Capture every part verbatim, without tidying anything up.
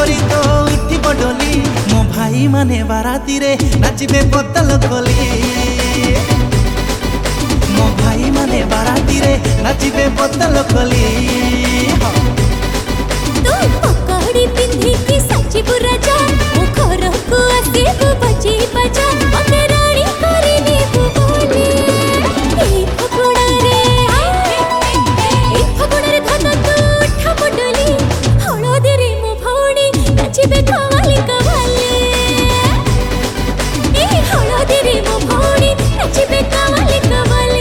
करी तो उठी बडोली मो भाई माने बाराती रे नाचबे बोतल खोली मो भाई माने बाराती रे नाचबे बोतल खोली तू पकड़ी पिंधी की सच्ची बुराजा ओ घर को आसीबु बची बजा मते रानी करी नीबु बोली ए फगुड़ा रे ए फगुड़ा रे धन तू उठा बडोली हळदी रे मो भौणी नाचबे कवाली कवाली ए हळदी रे मो भौणी नाचबे कवाली कवाली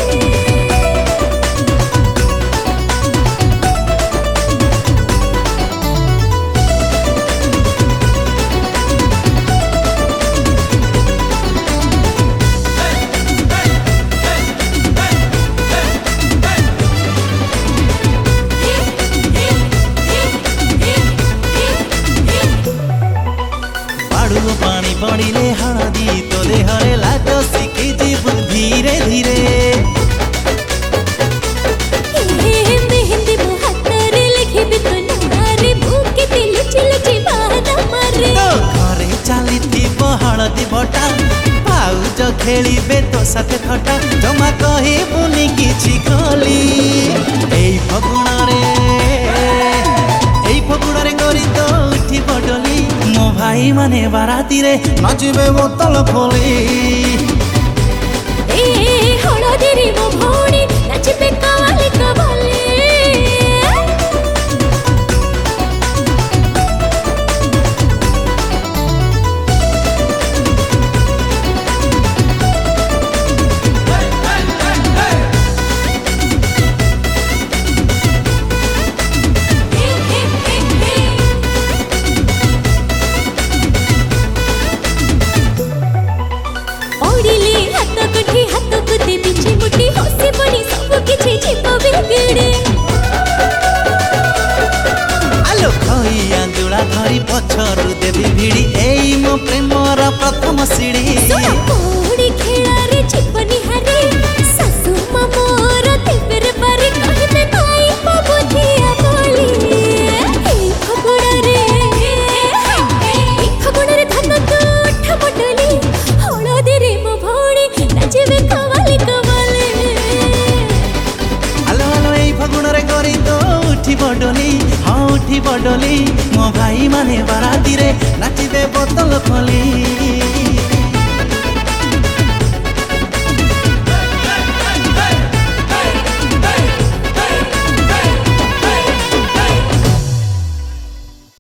पानी पड़िले हळदी तो देहरे लाग शिखी जीव धीरे धीरे मेहंदी मो हातरे लिखिबि तो नारे भूके दिल चिल जीवाना मारे तो घरे चाली थी हळदी बटा पाउज खेलिबे तो साथे खटा जमा कही बुनी किछि खोली एई फगुणारे एई फगुणारे करी तो उठी बडोली मो भाई माने बाराती रे नाचबे बोतल खोली ए हळदी रे मो भौणी नाचबे कवाली कवाली धरी पछरु देवी भिड़ी एई मो प्रेमर प्रथम सीढ़ी कोड़ी खेला रे जीवनी हरे सासु मोर तेरे बारे कहबे भाई बुधिया बोली ए फगुड़ा रे ए फगुड़ा रे धन तू उठा बडोली हळदी रे मो भौणी नाचबे कवाली कवाली आलो आलो एई फगुड़ा रे करी तो उठी बडोली हाँ उठी बडोली मो भाई माने बाराती रे नाचबे बोतल खोली।